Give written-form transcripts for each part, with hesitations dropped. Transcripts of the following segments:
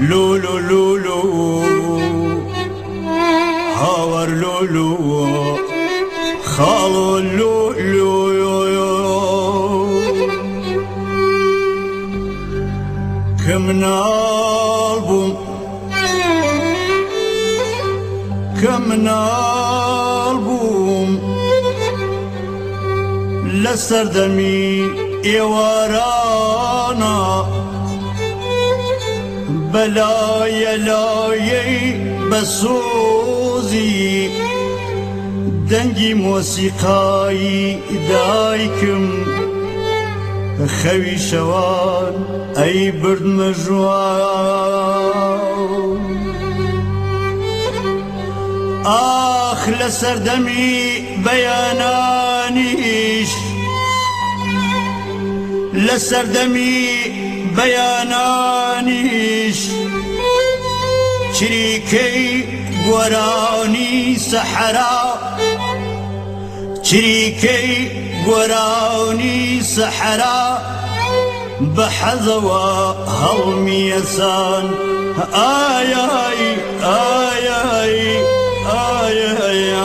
لولو لولو هاور لولو خالو لولو كم نالبوم لسر دمي إيوارانا بلايا لايي بسوزي دنجي موسيقاي دايكم خوي شوان أي برد مجوان آخ لسر دمي بيانانيش لسر دمي بيانانيش شريكي قراني سحراء شريكي قراني سحراء بحذوى هضمي يسان آي آي آي آي آي آي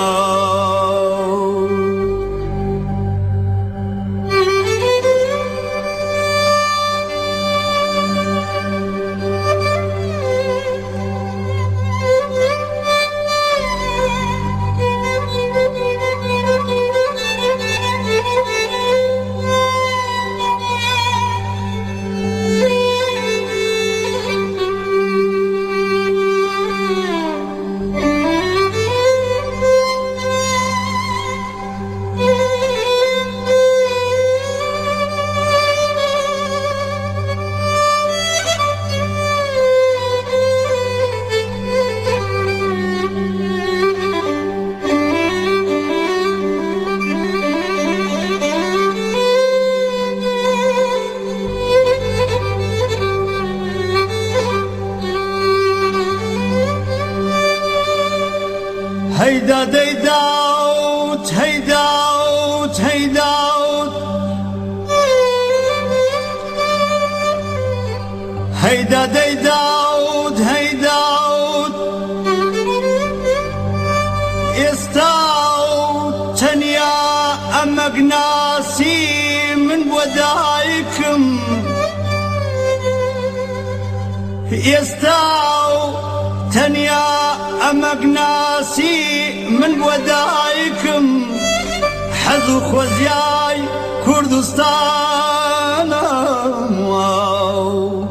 هيدا ديداوت هيداوت هيداوت هيدا ديداوت هيداوت استاوت تنيا أمقناسي من ودايكم استاوت تنيا أمقناسي من ودايكم حذو خوزياي كردستان واو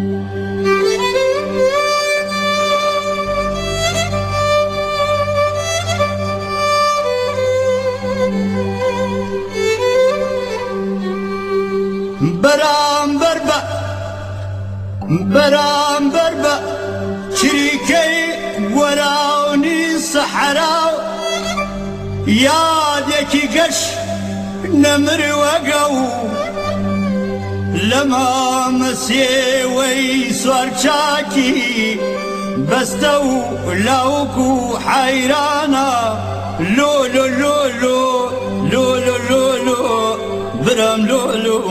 برام بربا برام بربا شريكي وراوني صحراء يادك قش نمر وقو لما مسيوي صار شاكي بستو لوكو حيرانا لولو لولو لولو لولو برام لولو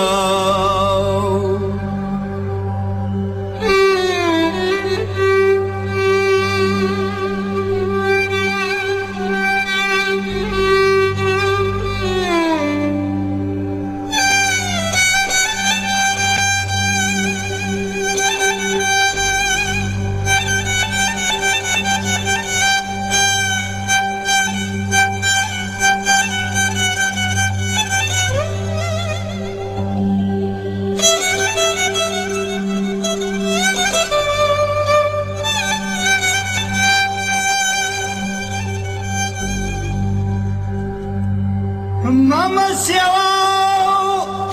ماما سيواو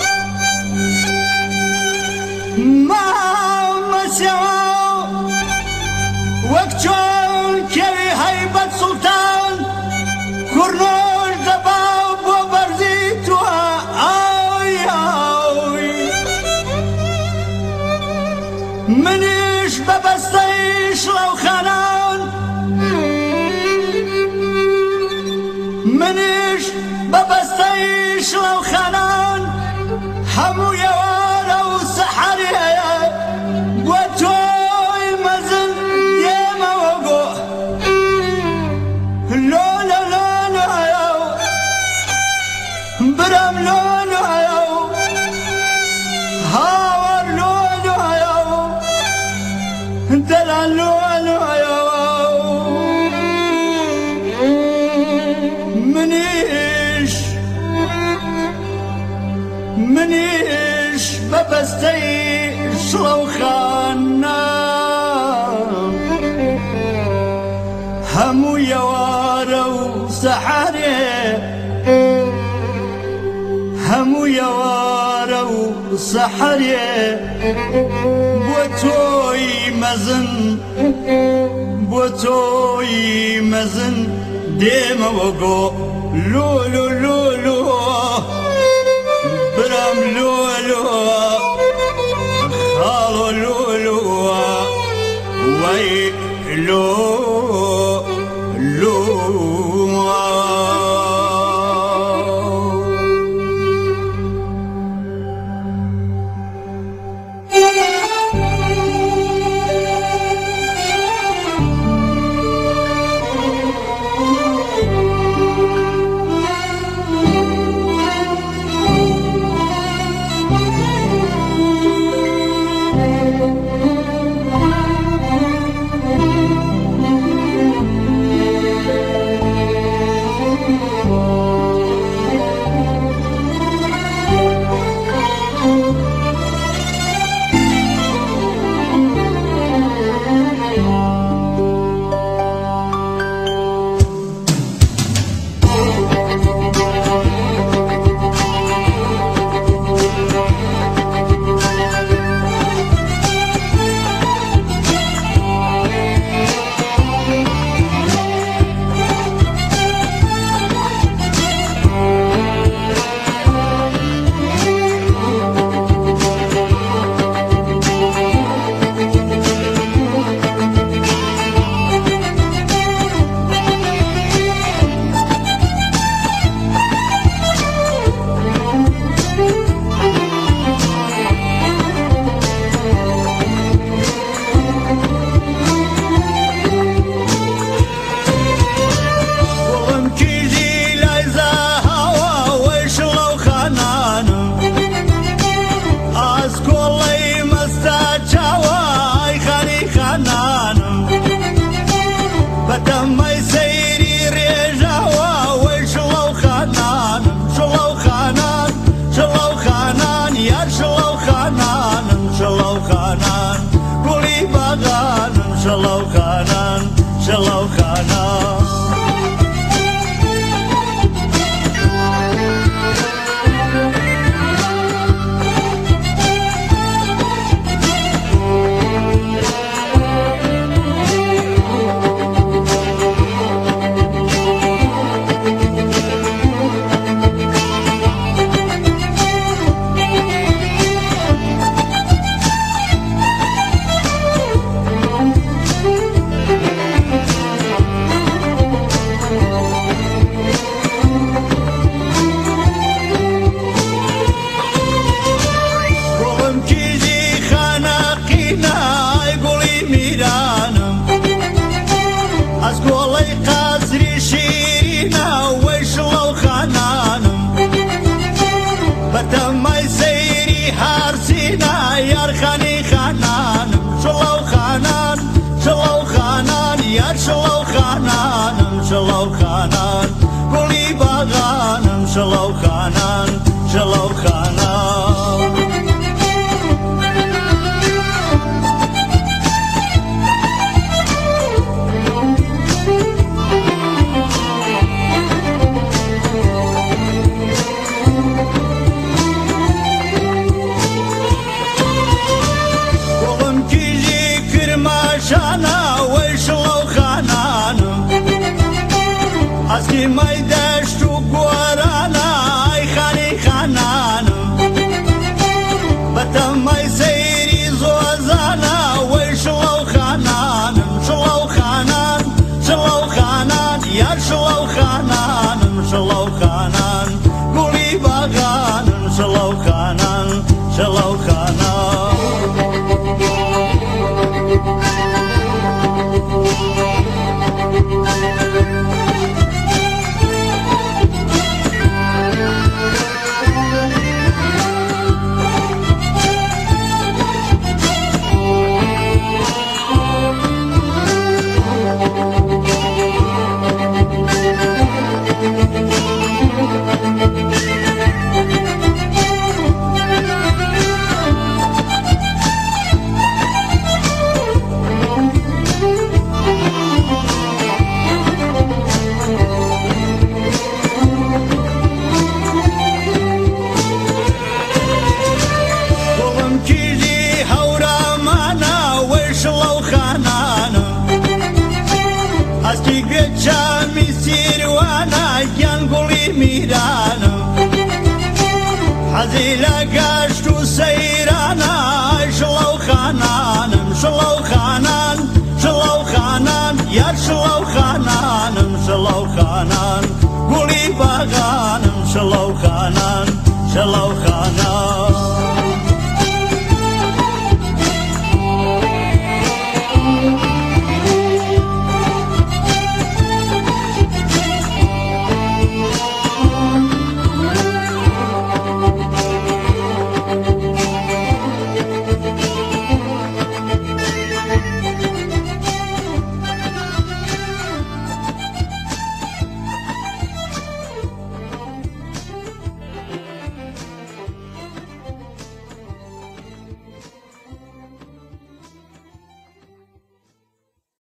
ماما سيواو وقتون كوي هيبة سلطان كرنوش دباب وبرزيتها آوي آوي منيش ببستيش لو خنان منيش ببستيش لو خنان حمو يوانا وسحرية وتو بەبەستەی شڵەوخانە هەموو یەوارە و سەحەرێ هەموو یەوارە و سەحەرێ بۆ تۆی مەزن بۆ تۆی مەزن دێمەوە گۆ لۆلۆ لۆلۆ برام لۆلۆ خاڵۆ لۆلۆ وەی لۆ لۆ شەڵاو